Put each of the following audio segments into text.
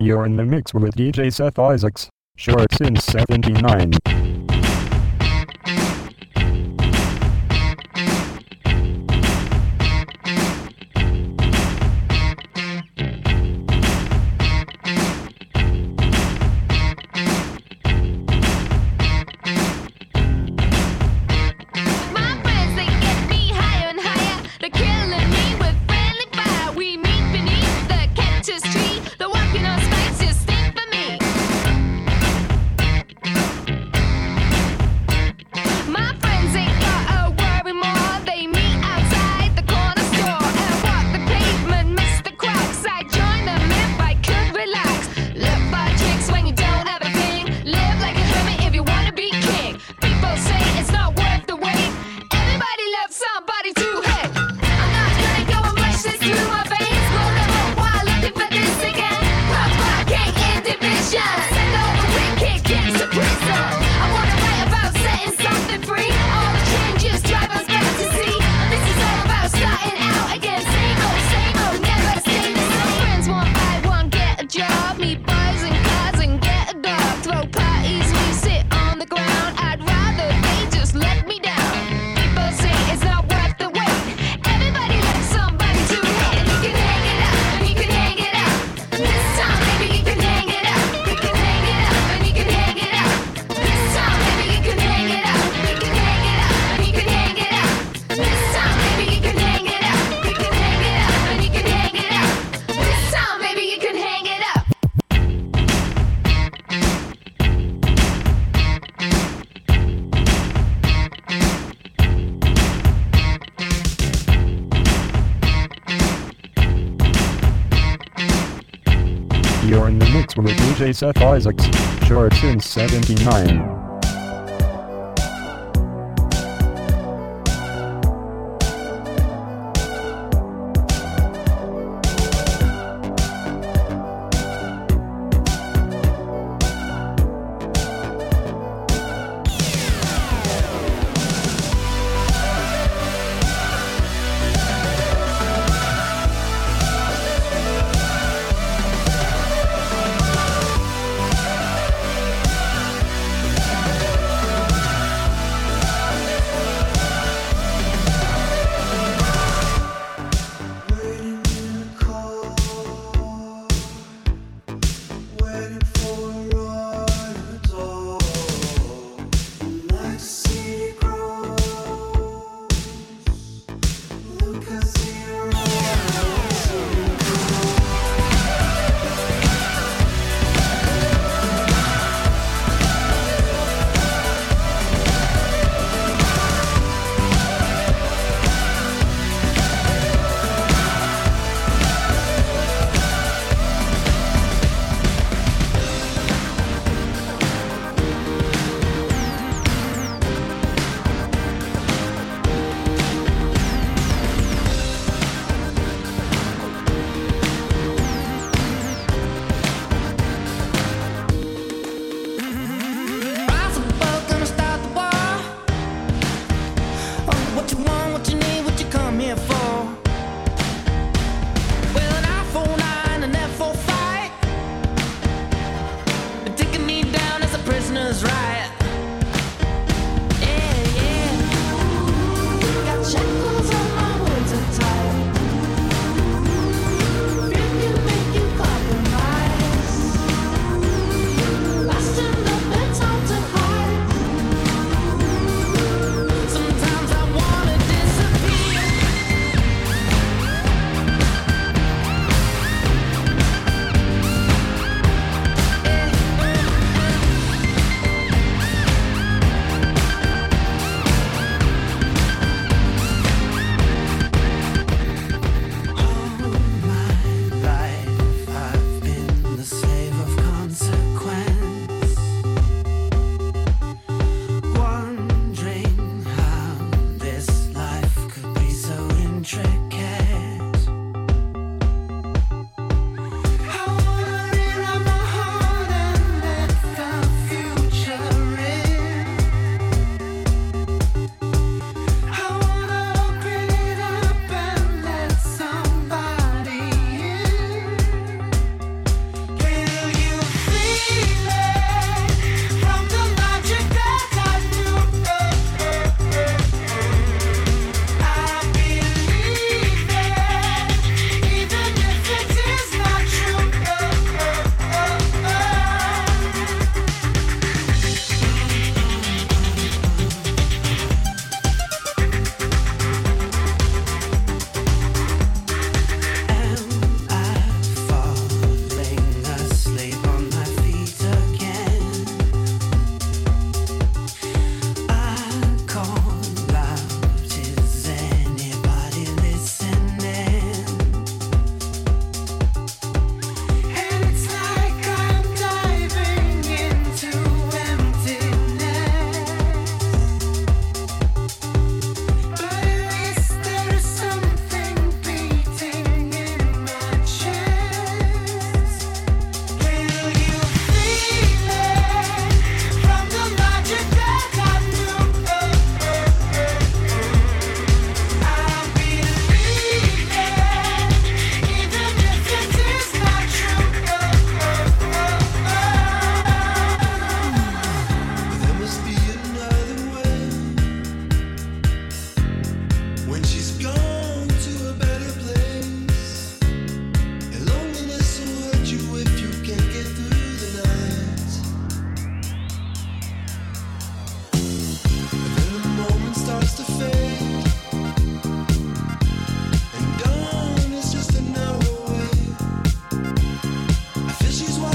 You're in the mix with DJ Seth Isaacs. Shorts in 79. You're in the mix with DJ Seth Isaacs. Shorts in 79.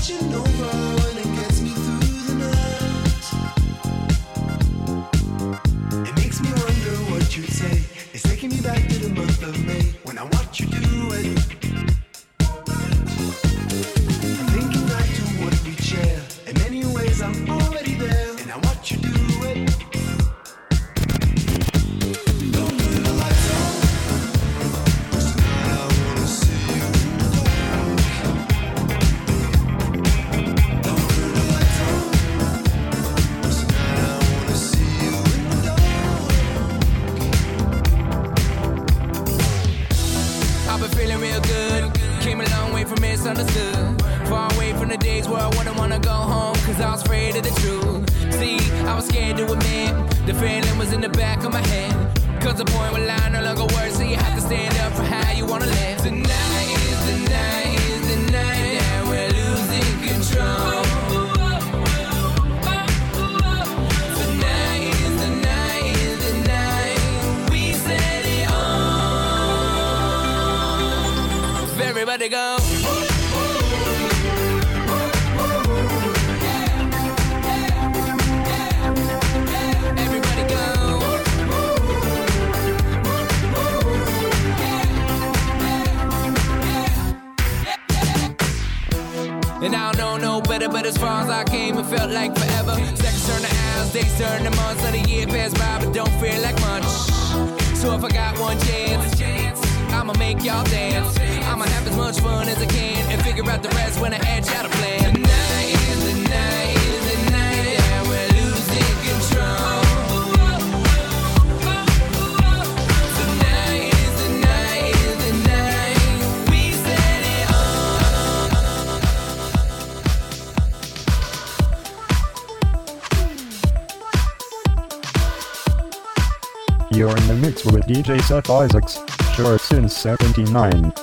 watching over and it gets me through the night. It makes me wonder what you'd say. It's taking me back to the month of May when I watch you do it. I'm thinking back to what we share. In many ways I'm already there and I watch you do it. Misunderstood, far away from the days where I wouldn't wanna go home, cause I was afraid of the truth. See, I was scared to admit the feeling was in the back of my head, cause the point where line no longer works, so you have to stand up for how you wanna live. Tonight is the night, is the night that we're losing control. Tonight is the night, is the night we set it off. Everybody go. And I don't know no better, but as far as I came, it felt like forever. Seconds turn to hours, days turn to months, let a year pass by, but don't feel like much. So if I got one chance, I'ma make y'all dance. I'ma have as much fun as I can and figure out the rest when I hatch out a plan. Tonight is the night, is the night that we're losing control. Tonight is the night, is the night we set it on. You're in the mix with DJ Seth Isaacs, sure since 79.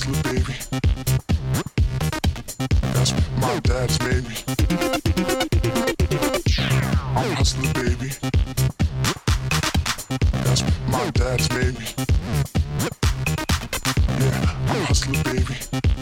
hustler, baby. That's my dad's baby. I'm hustler, baby. That's my dad's baby. Yeah, I'm hustler, baby.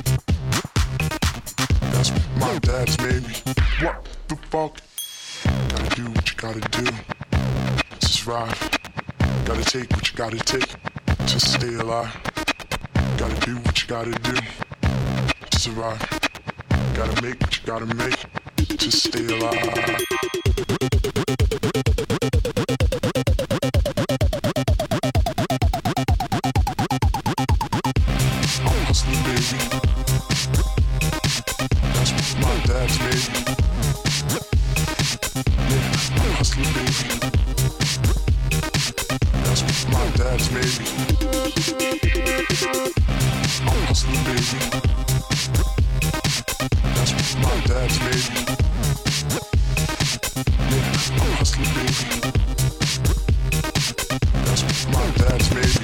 That's my dad's baby. What the fuck? Gotta do what you gotta do to survive. Gotta take what you gotta take to stay alive. Gotta do what you gotta do to survive. Gotta make what you gotta make to stay alive. I'm hustling, baby. That's my dad's baby. Yeah, I'm hustling, baby. That's my dad's baby. I'm hustling, baby. That's my dad's baby. Yeah, I'm hustling, baby. That's my dad's baby.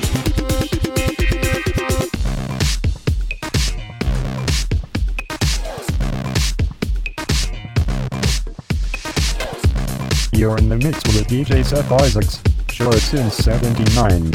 You're in the mix with DJ Seth Isaacs. Sure, since 79.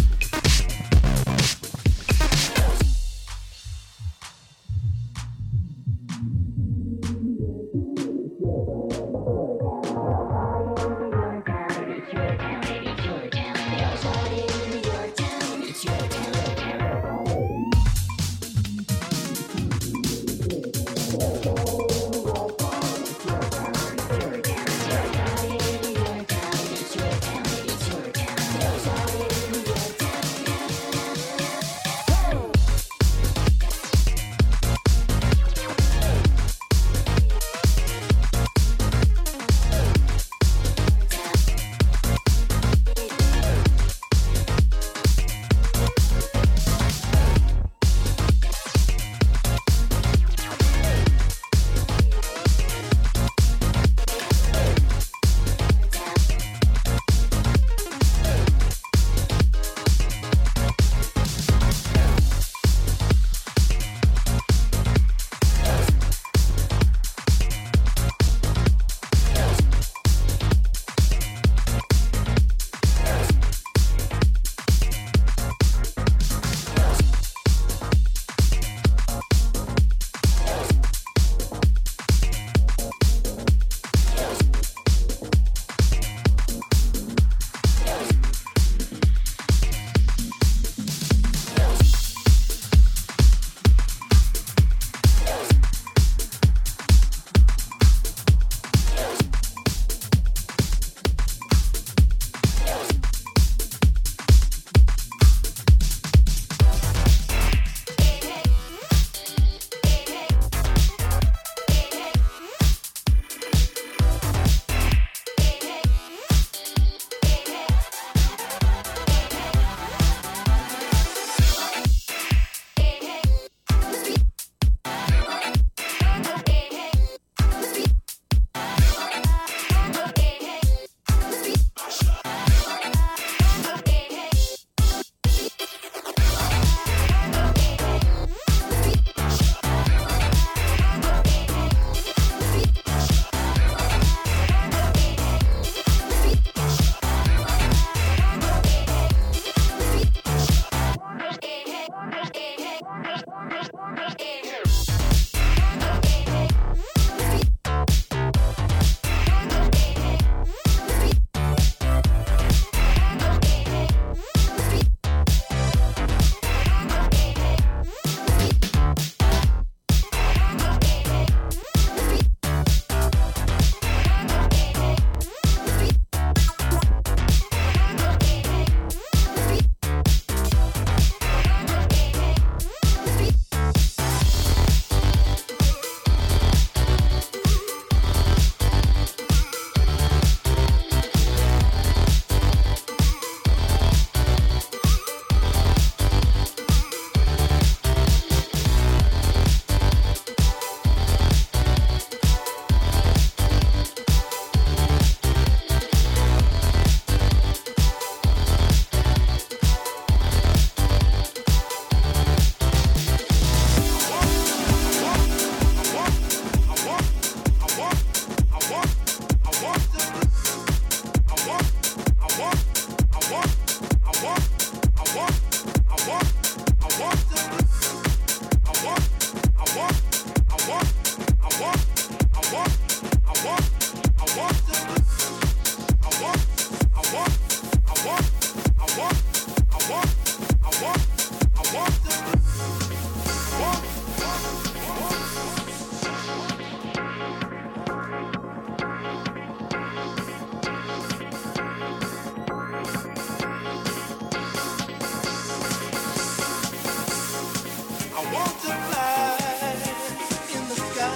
Want to fly in the sky.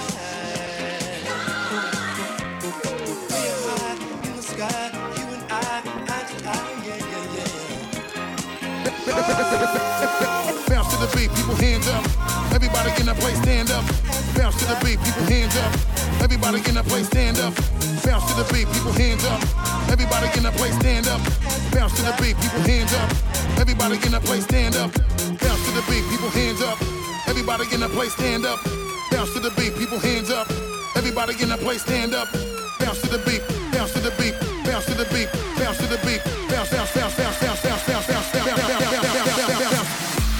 Real high in the sky. You and I, eye to eye, yeah, yeah, yeah. Bounce to the beat, people hands up. Everybody in the place stand up. Bounce to the beat, people hands up. Everybody in the place stand up. Bounce to the beat, people hands up. Everybody in the place stand up. Bounce to the beat, people hands up. Everybody in the place stand up. Bounce to the beat, people hands up. Everybody in the place stand up. Bounce to the beat, people hands up. Everybody in the place stand up. Bounce to the beat, bounce to the beat, bounce to the beat, bounce to the beat, bounce, bounce, bounce, bounce, bounce, bounce, bounce, bounce, bounce, bounce, bounce, bounce, bounce.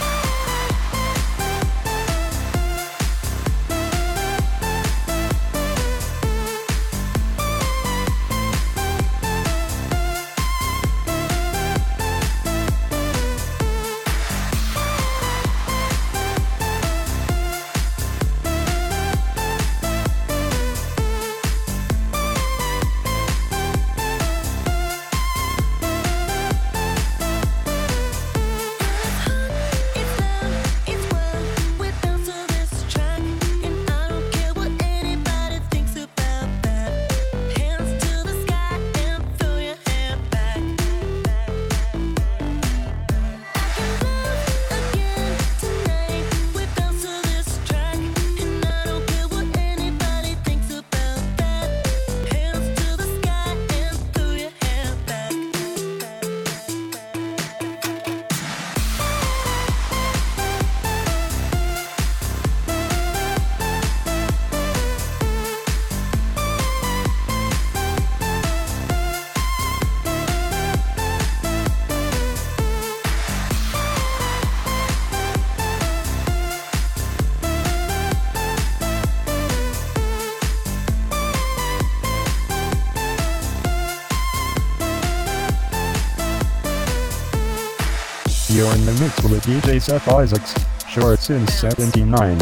You're in the mix with DJ Seth Isaacs, Shorts in 79.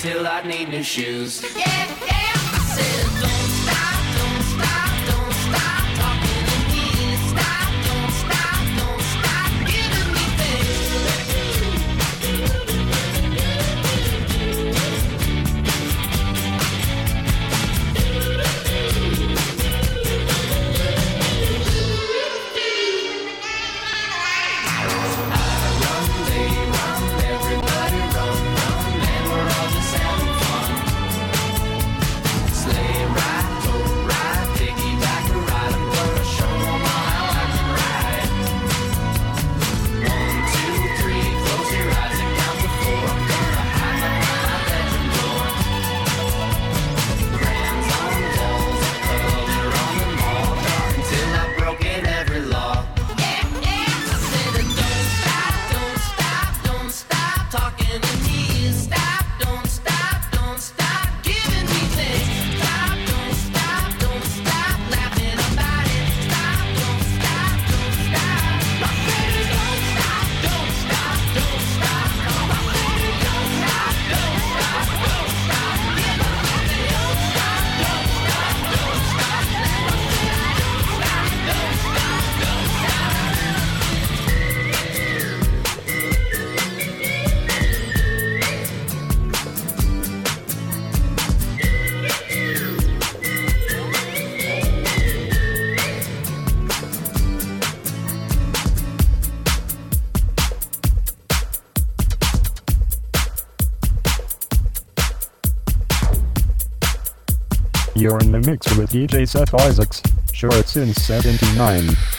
till I need new shoes. Yeah, yeah, I said don't stop, don't stop, don't stop talking to me. Stop, don't stop, don't stop giving me Everybody run, man, we're all just having fun. Sleigh ride, boat ride, piggyback a ride, I'm gonna show 'em all how I can ride. 1, 2, 3, close your eyes and count to 4. I'm gonna hide behind my bedroom door. Hands on walls, color on the mall, dark until I've broken every law. talking to me. Stop, don't stop, don't stop giving me things. Stop, don't stop, don't stop laughing about it. Stop, don't stop, don't stop. My baby, don't stop, don't stop, don't stop. My baby, don't stop, don't stop, don't stop. Yeah, my baby, don't stop, don't stop, don't stop. My baby, don't stop, don't stop, don't stop. You're in the mix with DJ Seth Isaacs. Shorts in 79.